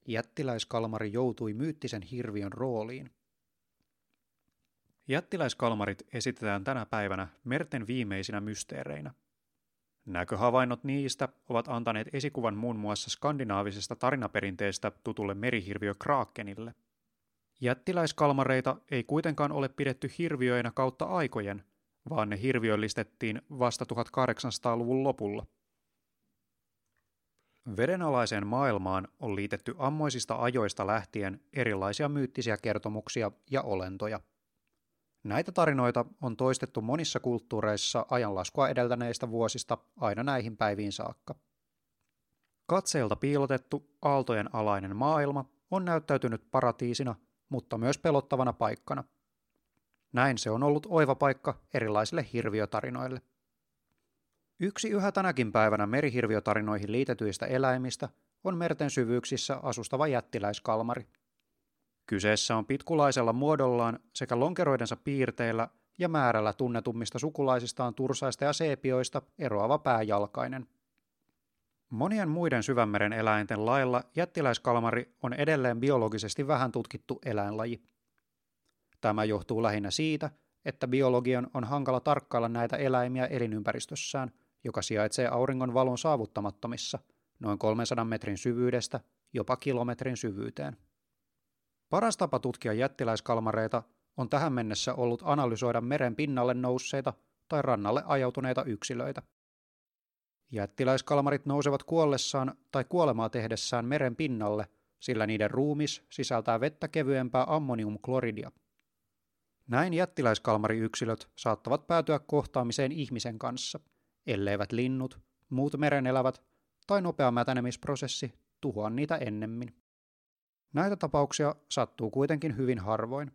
jättiläiskalmari joutui myyttisen hirviön rooliin. Jättiläiskalmarit esitetään tänä päivänä merten viimeisinä mysteereinä. Näköhavainnot niistä ovat antaneet esikuvan muun muassa skandinaavisesta tarinaperinteestä tutulle merihirviö Krakenille. Jättiläiskalmareita ei kuitenkaan ole pidetty hirviöinä kautta aikojen, vaan ne hirviöllistettiin vasta 1800-luvun lopulla. Vedenalaiseen maailmaan on liitetty ammoisista ajoista lähtien erilaisia myyttisiä kertomuksia ja olentoja. Näitä tarinoita on toistettu monissa kulttuureissa ajanlaskua edeltäneistä vuosista aina näihin päiviin saakka. Katseelta piilotettu aaltojen alainen maailma on näyttäytynyt paratiisina, mutta myös pelottavana paikkana. Näin se on ollut oiva paikka erilaisille hirviötarinoille. Yksi yhä tänäkin päivänä merihirviötarinoihin liitetyistä eläimistä on merten syvyyksissä asustava jättiläiskalmari. Kyseessä on pitkulaisella muodollaan sekä lonkeroidensa piirteillä ja määrällä tunnetummista sukulaisistaan tursaista ja seepioista eroava pääjalkainen. Monien muiden syvänmeren eläinten lailla jättiläiskalmari on edelleen biologisesti vähän tutkittu eläinlaji. Tämä johtuu lähinnä siitä, että biologian on hankala tarkkailla näitä eläimiä elinympäristössään, joka sijaitsee auringon valon saavuttamattomissa, noin 300 metrin syvyydestä jopa kilometrin syvyyteen. Paras tapa tutkia jättiläiskalmareita on tähän mennessä ollut analysoida meren pinnalle nousseita tai rannalle ajautuneita yksilöitä. Jättiläiskalmarit nousevat kuollessaan tai kuolemaa tehdessään meren pinnalle, sillä niiden ruumis sisältää vettä kevyempää ammoniumkloridia. Näin jättiläiskalmariyksilöt saattavat päätyä kohtaamiseen ihmisen kanssa, elleivät linnut, muut merenelävät tai nopea mätänemisprosessi tuhoa niitä ennemmin. Näitä tapauksia sattuu kuitenkin hyvin harvoin.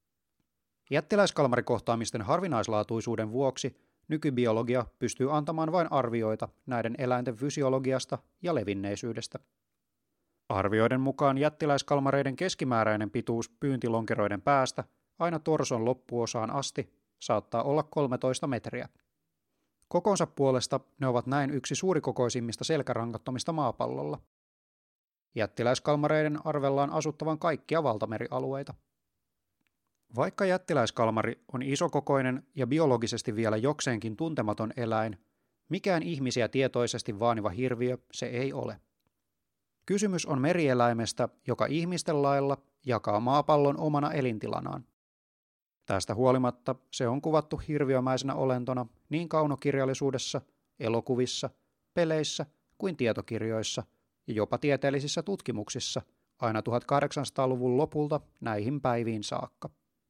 Jättiläiskalmarikohtaamisten harvinaislaatuisuuden vuoksi nykybiologia pystyy antamaan vain arvioita näiden eläinten fysiologiasta ja levinneisyydestä. Arvioiden mukaan jättiläiskalmareiden keskimääräinen pituus pyyntilonkeroiden päästä aina torson loppuosaan asti saattaa olla 13 metriä. Kokonsa puolesta ne ovat näin yksi suurikokoisimmista selkärangattomista maapallolla. Jättiläiskalmareiden arvellaan asuttavan kaikkia valtamerialueita. Vaikka jättiläiskalmari on isokokoinen ja biologisesti vielä jokseenkin tuntematon eläin, mikään ihmisiä tietoisesti vaaniva hirviö se ei ole. Kysymys on merieläimestä, joka ihmisten lailla jakaa maapallon omana elintilanaan. Tästä huolimatta se on kuvattu hirviömäisenä olentona niin kaunokirjallisuudessa, elokuvissa, peleissä kuin tietokirjoissa ja jopa tieteellisissä tutkimuksissa aina 1800-luvun lopulta näihin päiviin saakka.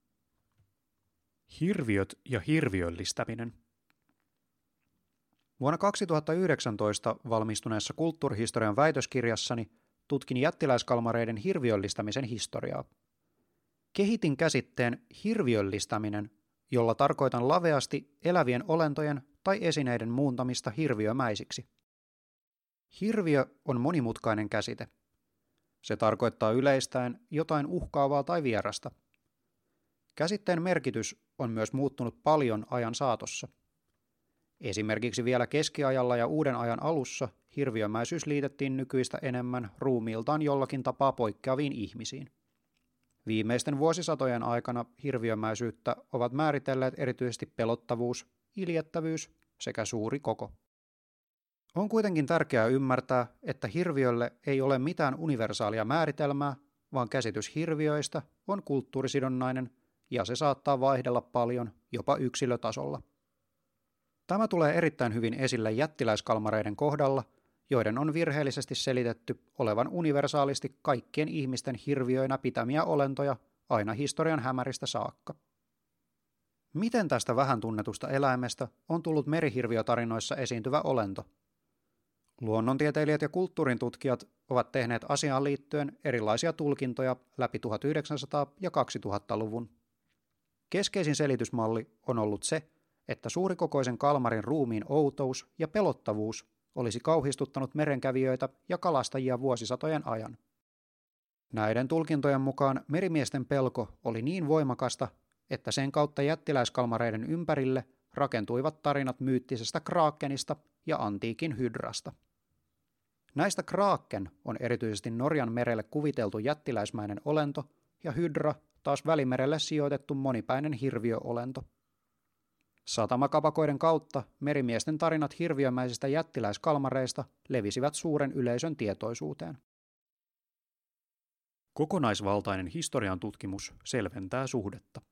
Hirviöt ja hirviöllistäminen. Vuonna 2019 valmistuneessa kulttuurihistorian väitöskirjassani tutkin jättiläiskalmareiden hirviöllistämisen historiaa. Kehitin käsitteen hirviöllistäminen, jolla tarkoitan laveasti elävien olentojen tai esineiden muuntamista hirviömäisiksi. Hirviö on monimutkainen käsite. Se tarkoittaa yleistäen jotain uhkaavaa tai vierasta. Käsitteen merkitys on myös muuttunut paljon ajan saatossa. Esimerkiksi vielä keskiajalla ja uuden ajan alussa hirviömäisyys liitettiin nykyistä enemmän ruumiiltaan jollakin tapaa poikkeaviin ihmisiin. Viimeisten vuosisatojen aikana hirviömäisyyttä ovat määritelleet erityisesti pelottavuus, iljettävyys sekä suuri koko. On kuitenkin tärkeää ymmärtää, että hirviölle ei ole mitään universaalia määritelmää, vaan käsitys hirviöistä on kulttuurisidonnainen ja se saattaa vaihdella paljon, jopa yksilötasolla. Tämä tulee erittäin hyvin esille jättiläiskalmareiden kohdalla, joiden on virheellisesti selitetty olevan universaalisti kaikkien ihmisten hirviöinä pitämiä olentoja aina historian hämäristä saakka. Miten tästä vähän tunnetusta eläimestä on tullut merihirviötarinoissa esiintyvä olento? Luonnontieteilijät ja kulttuurin tutkijat ovat tehneet asiaan liittyen erilaisia tulkintoja läpi 1900- ja 2000-luvun. Keskeisin selitysmalli on ollut se, että suurikokoisen kalmarin ruumiin outous ja pelottavuus olisi kauhistuttanut merenkävijöitä ja kalastajia vuosisatojen ajan. Näiden tulkintojen mukaan merimiesten pelko oli niin voimakasta, että sen kautta jättiläiskalmareiden ympärille rakentuivat tarinat myyttisestä Krakenista ja antiikin hydrasta. Näistä Kraken on erityisesti Norjan merelle kuviteltu jättiläismäinen olento ja Hydra taas Välimerelle sijoitettu monipäinen hirviöolento. Satamakapakoiden kautta merimiesten tarinat hirviömäisistä jättiläiskalmareista levisivät suuren yleisön tietoisuuteen. Kokonaisvaltainen historian tutkimus selventää suhdetta.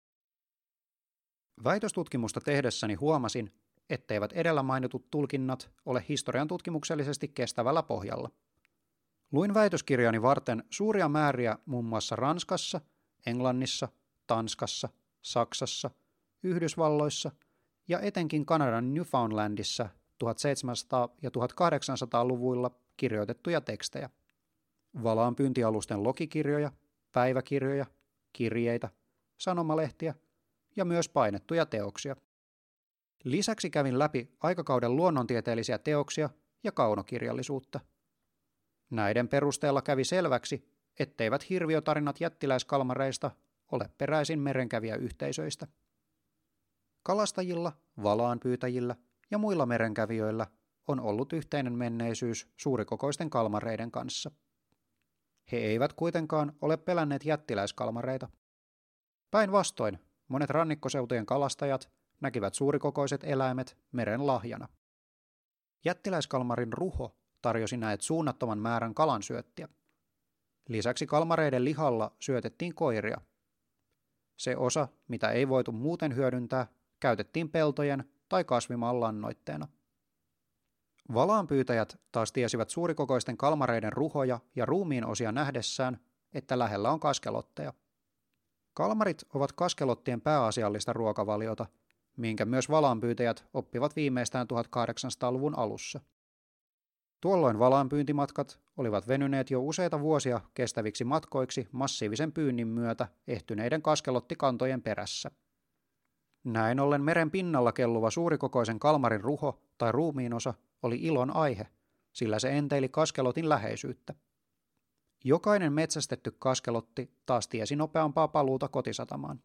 Väitöstutkimusta tehdessäni huomasin, etteivät edellä mainitut tulkinnat ole historian tutkimuksellisesti kestävällä pohjalla. Luin väitöskirjani varten suuria määriä muun muassa Ranskassa, Englannissa, Tanskassa, Saksassa, Yhdysvalloissa ja etenkin Kanadan Newfoundlandissa 1700- ja 1800-luvuilla kirjoitettuja tekstejä. Valaanpyyntialusten logikirjoja, päiväkirjoja, kirjeitä, sanomalehtiä ja myös painettuja teoksia. Lisäksi kävin läpi aikakauden luonnontieteellisiä teoksia ja kaunokirjallisuutta. Näiden perusteella kävi selväksi, etteivät hirviötarinat jättiläiskalmareista ole peräisin merenkävijäyhteisöistä. Kalastajilla, valaanpyytäjillä ja muilla merenkävijöillä on ollut yhteinen menneisyys suurikokoisten kalmareiden kanssa. He eivät kuitenkaan ole pelänneet jättiläiskalmareita. Päinvastoin monet rannikkoseutujen kalastajat näkivät suurikokoiset eläimet meren lahjana. Jättiläiskalmarin ruho tarjosi näet suunnattoman määrän kalansyöttiä. Lisäksi kalmareiden lihalla syötettiin koiria. Se osa, mitä ei voitu muuten hyödyntää, käytettiin peltojen tai kasvimaan lannoitteena. Valaanpyytäjät taas tiesivät suurikokoisten kalmareiden ruhoja ja ruumiinosia nähdessään, että lähellä on kaskelotteja. Kalmarit ovat kaskelottien pääasiallista ruokavaliota, minkä myös valaanpyytäjät oppivat viimeistään 1800-luvun alussa. Tuolloin valaanpyyntimatkat olivat venyneet jo useita vuosia kestäviksi matkoiksi massiivisen pyynnin myötä ehtyneiden kaskelottikantojen perässä. Näin ollen meren pinnalla kelluva suurikokoisen kalmarin ruho tai ruumiinosa oli ilon aihe, sillä se enteili kaskelotin läheisyyttä. Jokainen metsästetty kaskelotti taas tiesi nopeampaa paluuta kotisatamaan.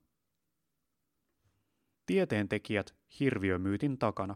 Tieteentekijät hirviömyytin takana.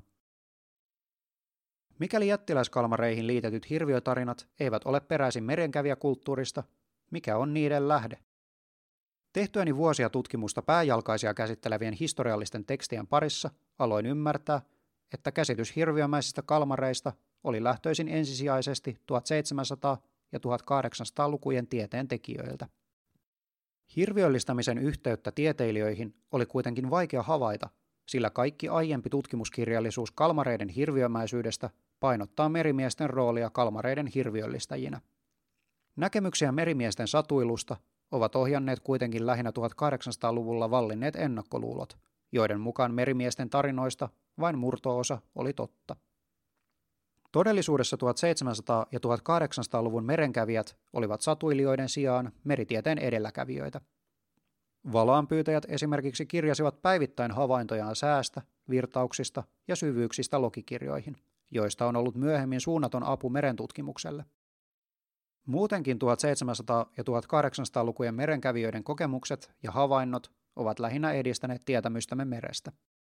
Mikäli jättiläiskalmareihin liitetyt hirviötarinat eivät ole peräisin merenkävijäkulttuurista, mikä on niiden lähde? Tehtyäni vuosia tutkimusta pääjalkaisia käsittelevien historiallisten tekstien parissa aloin ymmärtää, että käsitys hirviömäisistä kalmareista oli lähtöisin ensisijaisesti 1700- ja 1800-lukujen tieteentekijöiltä. Hirviöllistämisen yhteyttä tieteilijöihin oli kuitenkin vaikea havaita, sillä kaikki aiempi tutkimuskirjallisuus kalmareiden hirviömäisyydestä painottaa merimiesten roolia kalmareiden hirviöllistäjinä. Näkemyksiä merimiesten satuilusta ovat ohjanneet kuitenkin lähinnä 1800-luvulla vallinneet ennakkoluulot, joiden mukaan merimiesten tarinoista vain murto-osa oli totta. Todellisuudessa 1700- ja 1800-luvun merenkävijät olivat satuilijoiden sijaan meritieteen edelläkävijöitä. Valaanpyytäjät esimerkiksi kirjasivat päivittäin havaintojaan säästä, virtauksista ja syvyyksistä logikirjoihin, joista on ollut myöhemmin suunnaton apu merentutkimukselle. Muutenkin 1700- ja 1800-lukujen merenkävijöiden kokemukset ja havainnot ovat lähinnä edistäneet tietämystämme merestä.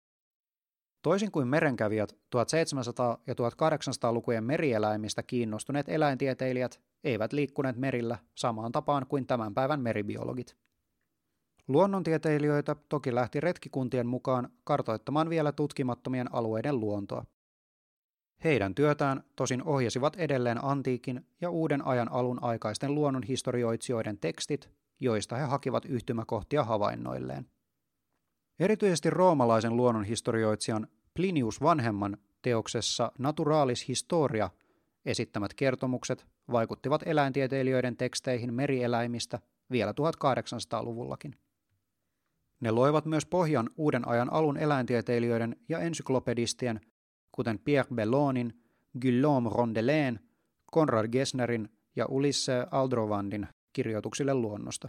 Toisin kuin merenkävijät, 1700- ja 1800-lukujen merieläimistä kiinnostuneet eläintieteilijät eivät liikkuneet merillä samaan tapaan kuin tämän päivän meribiologit. Luonnontieteilijöitä toki lähti retkikuntien mukaan kartoittamaan vielä tutkimattomien alueiden luontoa. Heidän työtään tosin ohjasivat edelleen antiikin ja uuden ajan alun aikaisten luonnonhistorioitsijoiden tekstit, joista he hakivat yhtymäkohtia havainnoilleen. Erityisesti roomalaisen luonnonhistorioitsijan Plinius vanhemman teoksessa Naturalis Historia esittämät kertomukset vaikuttivat eläintieteilijöiden teksteihin merieläimistä vielä 1800-luvullakin. Ne loivat myös pohjan uuden ajan alun eläintieteilijöiden ja ensyklopedistien, kuten Pierre Bellonin, Guillaume Rondelin, Konrad Gessnerin ja Ulisse Aldrovandin kirjoituksille luonnosta.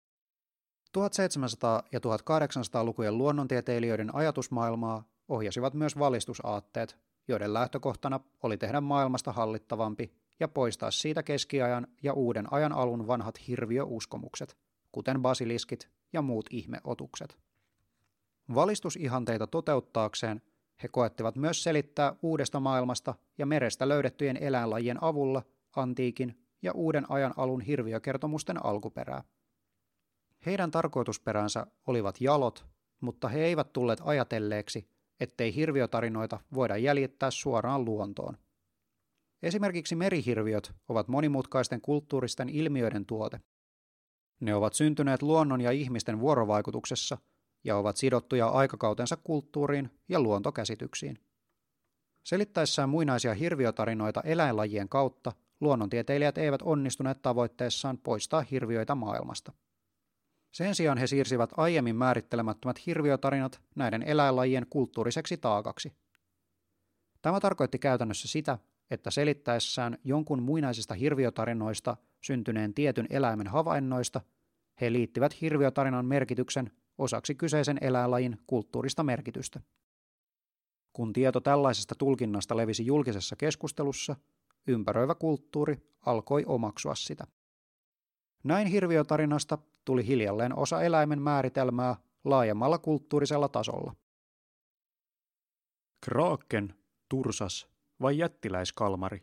1700- ja 1800-lukujen luonnontieteilijöiden ajatusmaailmaa ohjasivat myös valistusaatteet, joiden lähtökohtana oli tehdä maailmasta hallittavampi ja poistaa siitä keskiajan ja uuden ajan alun vanhat hirviöuskomukset, kuten basiliskit ja muut ihmeotukset. Valistusihanteita toteuttaakseen he koettivat myös selittää uudesta maailmasta ja merestä löydettyjen eläinlajien avulla antiikin ja uuden ajan alun hirviökertomusten alkuperää. Heidän tarkoitusperänsä olivat jalot, mutta he eivät tulleet ajatelleeksi, ettei hirviötarinoita voida jäljittää suoraan luontoon. Esimerkiksi merihirviöt ovat monimutkaisten kulttuuristen ilmiöiden tuote. Ne ovat syntyneet luonnon ja ihmisten vuorovaikutuksessa ja ovat sidottuja aikakautensa kulttuuriin ja luontokäsityksiin. Selittäessään muinaisia hirviötarinoita eläinlajien kautta luonnontieteilijät eivät onnistuneet tavoitteessaan poistaa hirviöitä maailmasta. Sen sijaan he siirsivät aiemmin määrittelemättömät hirviötarinat näiden eläinlajien kulttuuriseksi taakaksi. Tämä tarkoitti käytännössä sitä, että selittäessään jonkun muinaisista hirviötarinoista syntyneen tietyn eläimen havainnoista, he liittivät hirviötarinan merkityksen osaksi kyseisen eläinlajin kulttuurista merkitystä. Kun tieto tällaisesta tulkinnasta levisi julkisessa keskustelussa, ympäröivä kulttuuri alkoi omaksua sitä. Näin hirviötarinasta tuli hiljalleen osa eläimen määritelmää laajemmalla kulttuurisella tasolla. Kraken, tursas vai jättiläiskalmari?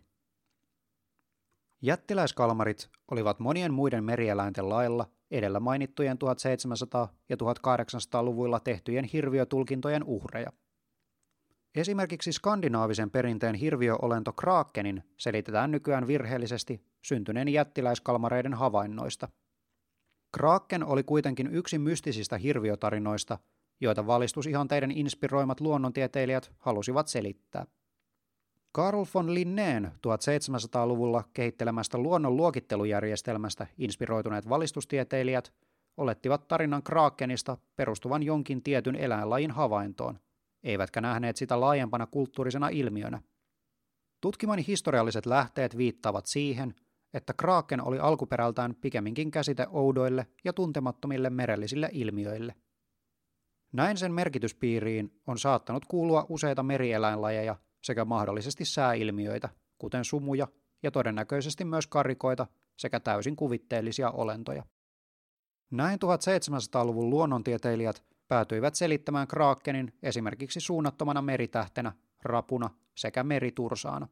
Jättiläiskalmarit olivat monien muiden merieläinten lailla edellä mainittujen 1700- ja 1800-luvuilla tehtyjen hirviötulkintojen uhreja. Esimerkiksi skandinaavisen perinteen hirviöolento krakenin selitetään nykyään virheellisesti syntyneen jättiläiskalmareiden havainnoista. Kraken oli kuitenkin yksi mystisistä hirviötarinoista, joita valistusihanteiden inspiroimat luonnontieteilijät halusivat selittää. Carl von Linnén 1700-luvulla kehittelemästä luonnon luokittelujärjestelmästä inspiroituneet valistustieteilijät olettivat tarinan krakenista perustuvan jonkin tietyn eläinlajin havaintoon, eivätkä nähneet sitä laajempana kulttuurisena ilmiönä. Tutkimani historialliset lähteet viittaavat siihen, että kraken oli alkuperältään pikemminkin käsite oudoille ja tuntemattomille merellisille ilmiöille. Näin sen merkityspiiriin on saattanut kuulua useita merieläinlajeja sekä mahdollisesti sääilmiöitä, kuten sumuja ja todennäköisesti myös karikoita sekä täysin kuvitteellisia olentoja. Näin 1700-luvun luonnontieteilijät päätyivät selittämään krakenin esimerkiksi suunnattomana meritähtenä, rapuna sekä meritursaana.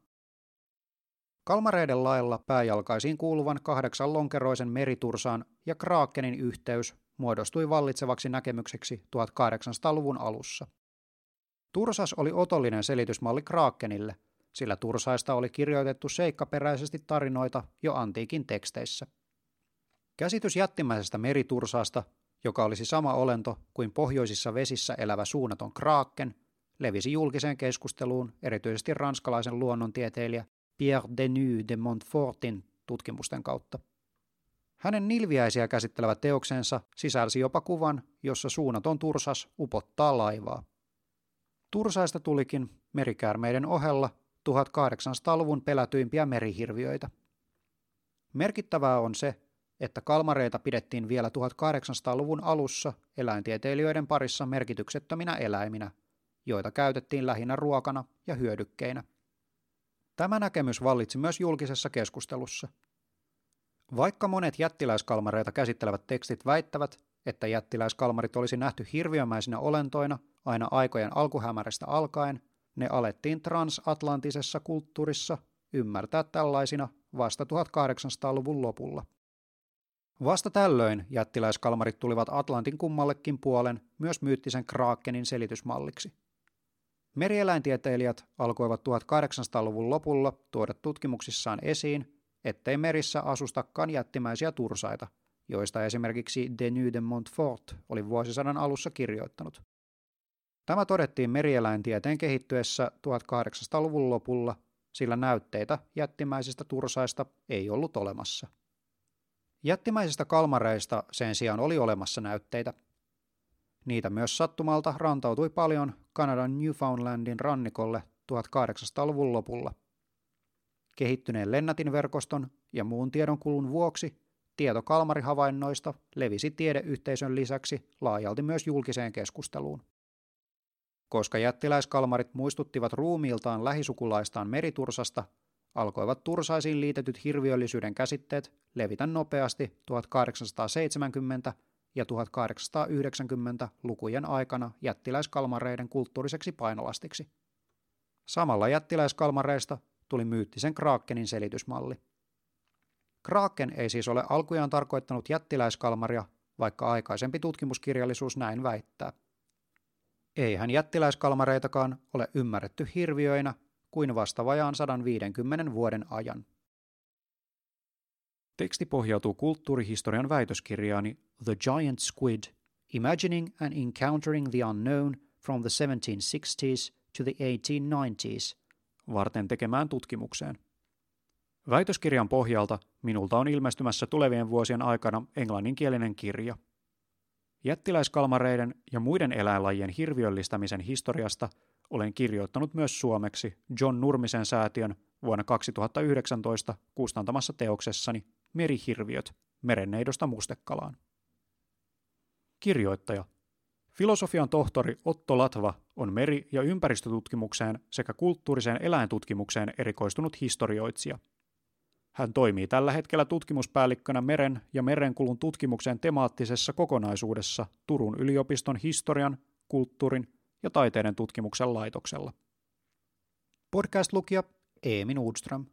Kalmareiden lailla pääjalkaisiin kuuluvan 8 lonkeroisen meritursaan ja krakenin yhteys muodostui vallitsevaksi näkemykseksi 1800-luvun alussa. Tursas oli otollinen selitysmalli krakenille, sillä tursaista oli kirjoitettu seikkaperäisesti tarinoita jo antiikin teksteissä. Käsitys jättimäisestä meritursaasta, joka olisi sama olento kuin pohjoisissa vesissä elävä suunnaton kraken, levisi julkiseen keskusteluun erityisesti ranskalaisen luonnontieteilijä Pierre Denis de Montfortin tutkimusten kautta. Hänen nilviäisiä käsittelevä teoksensa sisälsi jopa kuvan, jossa suunnaton tursas upottaa laivaa. Tursaista tulikin merikäärmeiden ohella 1800-luvun pelätyimpiä merihirviöitä. Merkittävää on se, että kalmareita pidettiin vielä 1800-luvun alussa eläintieteilijöiden parissa merkityksettöminä eläiminä, joita käytettiin lähinnä ruokana ja hyödykkeinä. Tämä näkemys vallitsi myös julkisessa keskustelussa. Vaikka monet jättiläiskalmareita käsittelevät tekstit väittävät, että jättiläiskalmarit olisi nähty hirviömäisinä olentoina aina aikojen alkuhämärästä alkaen, ne alettiin transatlanttisessa kulttuurissa ymmärtää tällaisina vasta 1800-luvun lopulla. Vasta tällöin jättiläiskalmarit tulivat Atlantin kummallekin puolen myös myyttisen krakenin selitysmalliksi. Merieläintieteilijät alkoivat 1800-luvun lopulla tuoda tutkimuksissaan esiin, ettei merissä asustakaan jättimäisiä tursaita, joista esimerkiksi Denis de Montfort oli vuosisadan alussa kirjoittanut. Tämä todettiin merieläintieteen kehittyessä 1800-luvun lopulla, sillä näytteitä jättimäisistä tursaista ei ollut olemassa. Jättimäisistä kalmareista sen sijaan oli olemassa näytteitä. Niitä myös sattumalta rantautui paljon Kanadan Newfoundlandin rannikolle 1800-luvun lopulla. Kehittyneen lennätinverkoston ja muun tiedonkulun vuoksi tieto kalmarihavainnoista levisi tiedeyhteisön lisäksi laajalti myös julkiseen keskusteluun. Koska jättiläiskalmarit muistuttivat ruumiiltaan lähisukulaistaan meritursasta, alkoivat tursaisiin liitetyt hirviöllisyyden käsitteet levitä nopeasti 1870- ja 1890-lukujen aikana jättiläiskalmareiden kulttuuriseksi painolastiksi. Samalla jättiläiskalmareista tuli myyttisen Krakenin selitysmalli. Kraken ei siis ole alkujaan tarkoittanut jättiläiskalmaria, vaikka aikaisempi tutkimuskirjallisuus näin väittää. Eihän jättiläiskalmareitakaan ole ymmärretty hirviöinä kuin vasta vajaan 150 vuoden ajan. Teksti pohjautuu kulttuurihistorian väitöskirjaani The Giant Squid, Imagining and Encountering the Unknown from the 1760s to the 1890s, varten tekemään tutkimukseen. Väitöskirjan pohjalta minulta on ilmestymässä tulevien vuosien aikana englanninkielinen kirja. Jättiläiskalmareiden ja muiden eläinlajien hirviöllistämisen historiasta olen kirjoittanut myös suomeksi John Nurmisen säätiön vuonna 2019 kustantamassa teoksessani Merihirviöt merenneidosta Mustekalaan. Kirjoittaja. Filosofian tohtori Otto Latva on meri- ja ympäristötutkimukseen sekä kulttuuriseen eläintutkimukseen erikoistunut historioitsija. Hän toimii tällä hetkellä tutkimuspäällikkönä meren ja merenkulun tutkimuksen temaattisessa kokonaisuudessa Turun yliopiston historian, kulttuurin ja taiteiden tutkimuksen laitoksella. Podcast-lukija Eemi Nordström.